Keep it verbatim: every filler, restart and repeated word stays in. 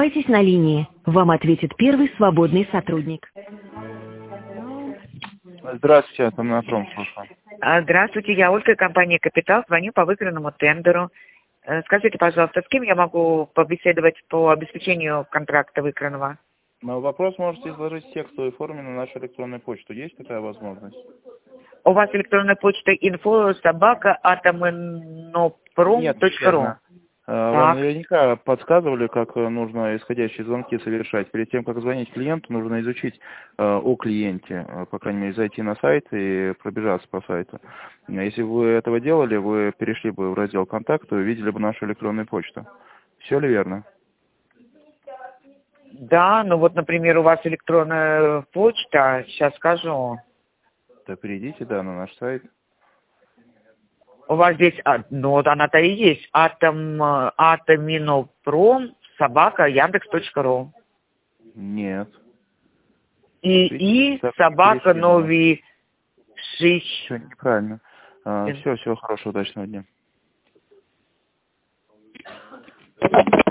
Оставайтесь на линии. Вам ответит первый свободный сотрудник. Здравствуйте, Атомнопром, слушаю. Здравствуйте, я Ольга, компания «Капитал», звоню по выигранному тендеру. Э, Скажите, пожалуйста, с кем я могу побеседовать по обеспечению контракта выигранного? Но вопрос можете изложить в текстовой форме на нашу электронную почту. Есть такая возможность? У вас электронная почта info собака атомнопром точка ру. Нет, вам наверняка подсказывали, как нужно исходящие звонки совершать. Перед тем, как звонить клиенту, нужно изучить э, о клиенте, э, по крайней мере, зайти на сайт и пробежаться по сайту. Если бы вы этого делали, вы перешли бы в раздел «Контакты» и увидели бы нашу электронную почту. Все ли верно? Да, ну вот, например, у вас электронная почта, сейчас скажу. То перейдите, да, на наш сайт. У вас здесь, а, ну вот она-то и есть, атом, атоминопром собака яндекс точка ру. Нет. И, и собака нови шесть. Все неправильно. А, все, всего хорошего, удачного дня.